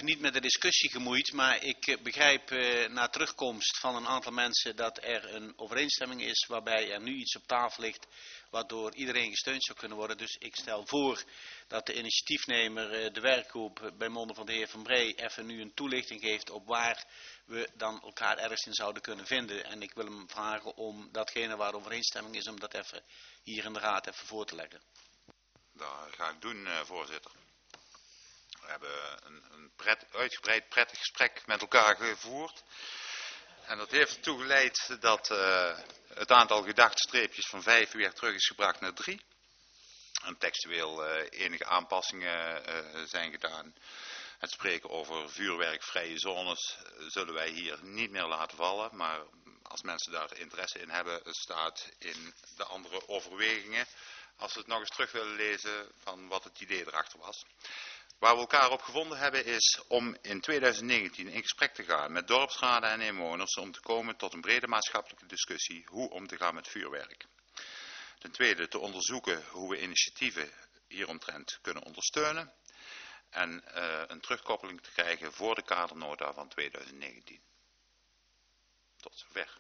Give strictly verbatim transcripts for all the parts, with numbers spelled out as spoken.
even niet met de discussie gemoeid, maar ik uh, begrijp uh, na terugkomst van een aantal mensen dat er een overeenstemming is waarbij er nu iets op tafel ligt waardoor iedereen gesteund zou kunnen worden. Dus ik stel voor dat de initiatiefnemer, uh, de werkgroep bij monden van de heer Van Bree, even nu een toelichting geeft op waar we dan elkaar ergens in zouden kunnen vinden. En ik wil hem vragen om datgene waar overeenstemming is, om dat even hier in de raad even voor te leggen. Dat ga ik doen, uh, voorzitter. We hebben een, een pret, uitgebreid prettig gesprek met elkaar gevoerd. En dat heeft ertoe geleid dat uh, het aantal gedachte streepjes van vijf weer terug is gebracht naar drie. En textueel uh, enige aanpassingen uh, zijn gedaan. Het spreken over vuurwerkvrije zones zullen wij hier niet meer laten vallen. Maar als mensen daar interesse in hebben, staat in de andere overwegingen, als ze het nog eens terug willen lezen, van wat het idee erachter was. Waar we elkaar op gevonden hebben is om in tweeduizend negentien in gesprek te gaan met dorpsraden en inwoners om te komen tot een brede maatschappelijke discussie hoe om te gaan met vuurwerk. Ten tweede te onderzoeken hoe we initiatieven hieromtrent kunnen ondersteunen en uh, een terugkoppeling te krijgen voor de kadernota van tweeduizend negentien. Tot zover.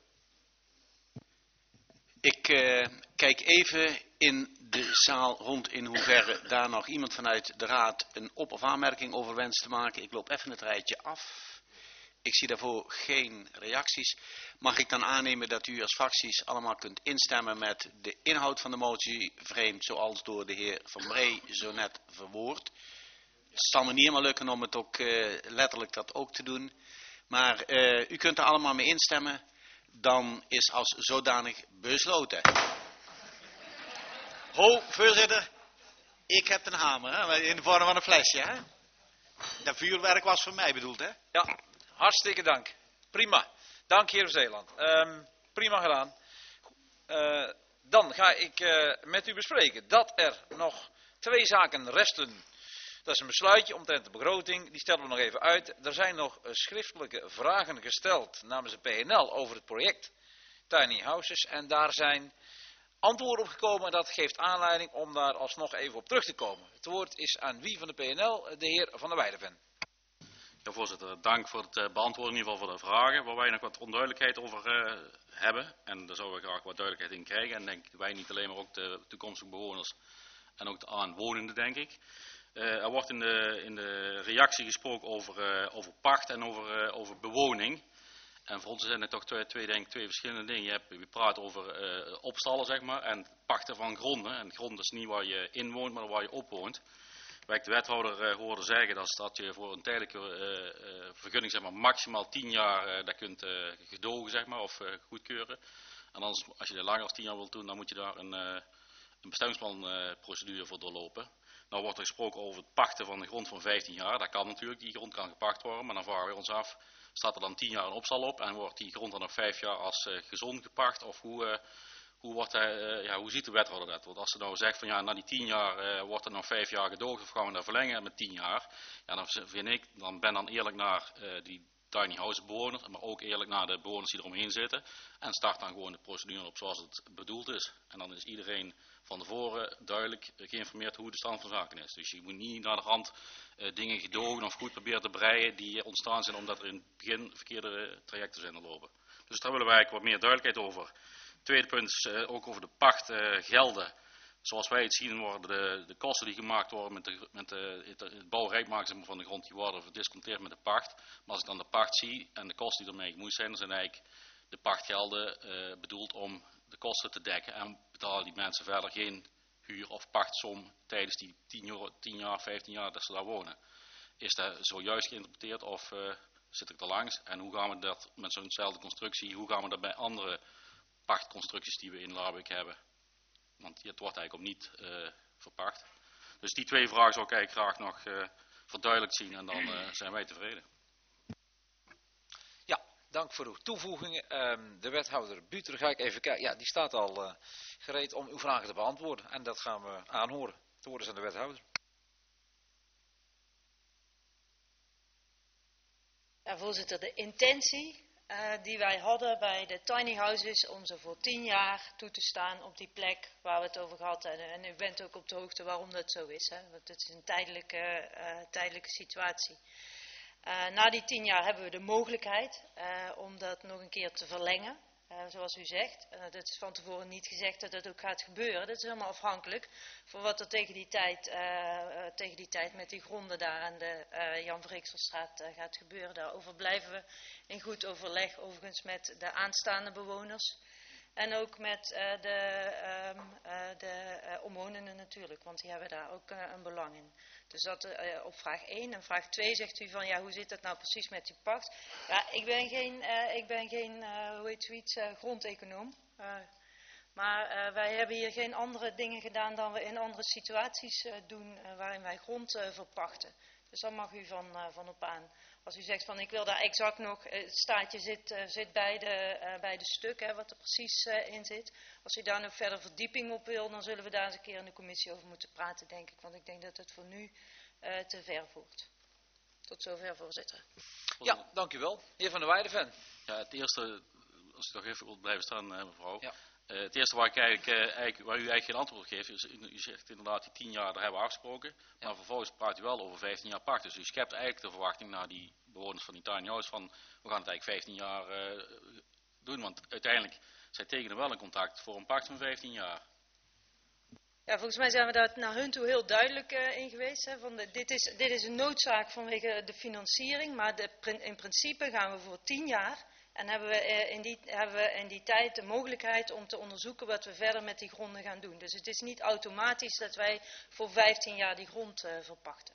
Ik uh, kijk even in de zaal rond in hoeverre daar nog iemand vanuit de raad een op- of aanmerking over wenst te maken. Ik loop even het rijtje af. Ik zie daarvoor geen reacties. Mag ik dan aannemen dat u als fracties allemaal kunt instemmen met de inhoud van de motie, vreemd zoals door de heer Van Bree zo net verwoord. Het zal me niet helemaal lukken om het ook uh, letterlijk dat ook te doen. Maar uh, u kunt er allemaal mee instemmen. Dan is als zodanig besloten. Ho, voorzitter. Ik heb een hamer, hè, in de vorm van een flesje. Hè? Dat vuurwerk was voor mij bedoeld, hè? Ja, hartstikke dank. Prima. Dank, heer Zeeland. Um, prima gedaan. Uh, dan ga ik uh, met u bespreken dat er nog twee zaken resten. Dat is een besluitje omtrent de begroting, die stellen we nog even uit. Er zijn nog schriftelijke vragen gesteld namens de P N L over het project Tiny Houses. En daar zijn antwoorden op gekomen en dat geeft aanleiding om daar alsnog even op terug te komen. Het woord is aan wie van de P N L? De heer Van der Weideven. Ja, voorzitter, dank voor het beantwoorden in ieder geval van de vragen waar wij nog wat onduidelijkheid over uh, hebben. En daar zouden we graag wat duidelijkheid in krijgen. En denk wij niet alleen maar ook de toekomstige bewoners en ook de aanwonenden, denk ik. Uh, er wordt in de, in de reactie gesproken over, uh, over pacht en over, uh, over bewoning. En voor ons zijn het toch twee, twee, denk ik, twee verschillende dingen. Je, hebt, je praat over uh, opstallen, zeg maar, en pachten van gronden. En grond is niet waar je in woont, maar waar je op woont. Waar ik de wethouder uh, hoorde zeggen, dat, is dat je voor een tijdelijke uh, uh, vergunning, zeg maar, maximaal tien jaar uh, dat kunt uh, gedogen, zeg maar, of uh, goedkeuren. En anders, als je er langer dan tien jaar wilt doen, dan moet je daar een, uh, een bestemmingsplanprocedure uh, voor doorlopen. Nou wordt er gesproken over het pachten van de grond van vijftien jaar. Dat kan natuurlijk, die grond kan gepacht worden, maar dan vragen we ons af, staat er dan tien jaar een opstal op en wordt die grond dan nog vijf jaar als uh, gezond gepacht? Of hoe, uh, hoe, wordt hij, uh, ja, hoe ziet de wethouder dat? Want als ze nou zegt van ja, na die tien jaar uh, wordt er nog vijf jaar gedoogd of gaan we dat verlengen met tien jaar, ja, dan vind ik, dan ben dan eerlijk naar uh, die tiny house bewoners, maar ook eerlijk naar de bewoners die eromheen zitten en start dan gewoon de procedure op zoals het bedoeld is. En dan is iedereen van tevoren duidelijk geïnformeerd hoe de stand van zaken is. Dus je moet niet naar de hand uh, dingen gedogen of goed proberen te breien die ontstaan zijn omdat er in het begin verkeerde trajecten zijn lopen. Dus daar willen wij eigenlijk wat meer duidelijkheid over. Tweede punt is uh, ook over de pachtgelden. Uh, Zoals wij het zien worden de, de kosten die gemaakt worden met, de, met de, het, het bouwrijk maken van de grond, die worden verdisconteerd met de pacht. Maar als ik dan de pacht zie en de kosten die ermee gemoeid zijn, dan zijn eigenlijk de pachtgelden uh, bedoeld om de kosten te dekken. En betalen die mensen verder geen huur- of pachtsom tijdens die tien jaar, vijftien jaar dat ze daar wonen. Is dat zojuist geïnterpreteerd of uh, zit ik er langs? En hoe gaan we dat met zo'nzelfde constructie, hoe gaan we dat bij andere pachtconstructies die we in Laarbeek hebben? Want het wordt eigenlijk ook niet uh, verpacht. Dus die twee vragen zou ik eigenlijk graag nog uh, verduidelijkt zien en dan uh, zijn wij tevreden. Ja, dank voor uw toevoegingen. Um, de wethouder Buter, ga ik even kijken. Ja, die staat al uh, gereed om uw vragen te beantwoorden. En dat gaan we aanhoren. Het woord is aan de wethouder. Ja, voorzitter, de intentie uh, die wij hadden bij de tiny houses om ze voor tien jaar toe te staan op die plek waar we het over gehad hebben. En u bent ook op de hoogte waarom dat zo is, hè? Want het is een tijdelijke, uh, tijdelijke situatie. Uh, na die tien jaar hebben we de mogelijkheid uh, om dat nog een keer te verlengen. Uh, zoals u zegt, uh, dat is van tevoren niet gezegd dat dat ook gaat gebeuren. Dat is helemaal afhankelijk van wat er tegen die tijd, uh, uh, tegen die tijd met die gronden daar aan de uh, Jan Verreekselstraat uh, gaat gebeuren. Daarover blijven we in goed overleg, overigens met de aanstaande bewoners. En ook met uh, de, um, uh, de uh, omwonenden natuurlijk, want die hebben daar ook uh, een belang in. Dus dat uh, op vraag één. En vraag twee zegt u van, ja, hoe zit dat nou precies met die pacht? Ja, ik ben geen, uh, ik ben geen uh, hoe heet zoiets, uh, grondeconoom. Uh, maar uh, wij hebben hier geen andere dingen gedaan dan we in andere situaties uh, doen uh, waarin wij grond uh, verpachten. Dus daar mag u van, uh, van op aan. Als u zegt van ik wil daar exact nog, het staatje zit, uh, zit bij, de, uh, bij de stuk, hè, wat er precies uh, in zit. Als u daar nog verder verdieping op wil, dan zullen we daar eens een keer in de commissie over moeten praten, denk ik. Want ik denk dat het voor nu uh, te ver voert. Tot zover, voorzitter. Ja, dank u wel. Heer Van der Weideven. Ja, het eerste, als ik nog even wil blijven staan, uh, mevrouw. Ja. Uh, het eerste waar, ik eigenlijk, uh, eigenlijk, waar u eigenlijk geen antwoord op geeft, is, u zegt inderdaad die tien jaar, daar hebben we afgesproken. Ja. Maar vervolgens praat u wel over vijftien jaar pacht. Dus u schept eigenlijk de verwachting naar die bewoners van die tiny house van, we gaan het eigenlijk vijftien jaar uh, doen. Want uiteindelijk, zij tekenen wel een contract voor een pacht van vijftien jaar. Ja, volgens mij zijn we daar naar hun toe heel duidelijk uh, in geweest. Hè, van de, dit, is, dit is een noodzaak vanwege de financiering, maar de, in principe gaan we voor tien jaar. En hebben we, uh, in die, hebben we in die tijd de mogelijkheid om te onderzoeken wat we verder met die gronden gaan doen. Dus het is niet automatisch dat wij voor vijftien jaar die grond uh, verpachten.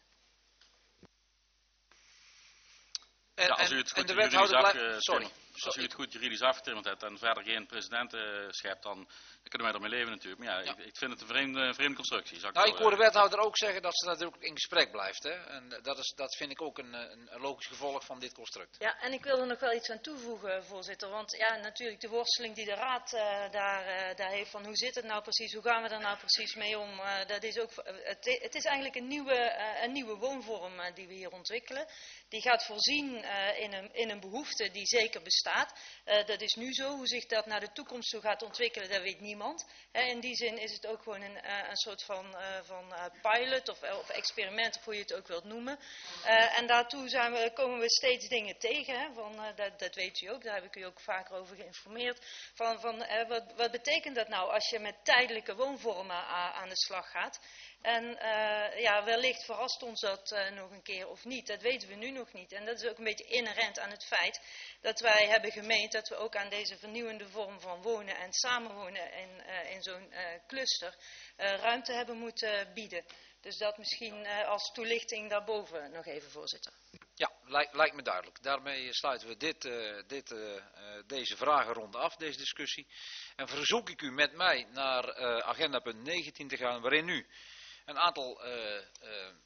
En, ja, als u het goed juridisch af, sorry. Als u het goed juridisch afgetimmerd hebt en verder geen president uh, schept, dan, dan kunnen wij ermee leven natuurlijk. Maar ja, ja. Ik, ik vind het een vreemde, vreemde constructie. Ik nou, ik hoor de wethouder ook zeggen dat ze natuurlijk in gesprek blijft. Hè? En dat, is, dat vind ik ook een, een, een logisch gevolg van dit construct. Ja, en ik wil er nog wel iets aan toevoegen, voorzitter. Want ja, natuurlijk de worsteling die de raad uh, daar, uh, daar heeft van hoe zit het nou precies, hoe gaan we er nou precies mee om. Uh, dat is ook, uh, het, het is eigenlijk een nieuwe, uh, een nieuwe woonvorm uh, die we hier ontwikkelen. Die gaat voorzien uh, in, een, in een behoefte die zeker bestaat. Uh, dat is nu zo. Hoe zich dat naar de toekomst toe gaat ontwikkelen, dat weet niemand. He, in die zin is het ook gewoon een, uh, een soort van, uh, van uh, pilot of, of experiment, of hoe je het ook wilt noemen. Uh, en daartoe zijn we, komen we steeds dingen tegen. Hè, van, uh, dat, dat weet u ook, daar heb ik u ook vaker over geïnformeerd. Van, van, uh, wat, wat betekent dat nou als je met tijdelijke woonvormen a, aan de slag gaat? En uh, ja, wellicht verrast ons dat uh, nog een keer of niet. Dat weten we nu nog niet. En dat is ook een beetje inherent aan het feit dat wij hebben gemeend dat we ook aan deze vernieuwende vorm van wonen en samenwonen in, uh, in zo'n uh, cluster uh, ruimte hebben moeten bieden. Dus dat misschien uh, als toelichting daarboven nog even, voorzitter. Ja, lijkt, lijkt me duidelijk. Daarmee sluiten we dit, uh, dit, uh, uh, deze vragenronde af, deze discussie. En verzoek ik u met mij naar uh, agenda punt negentien te gaan, waarin u een aantal uh, uh,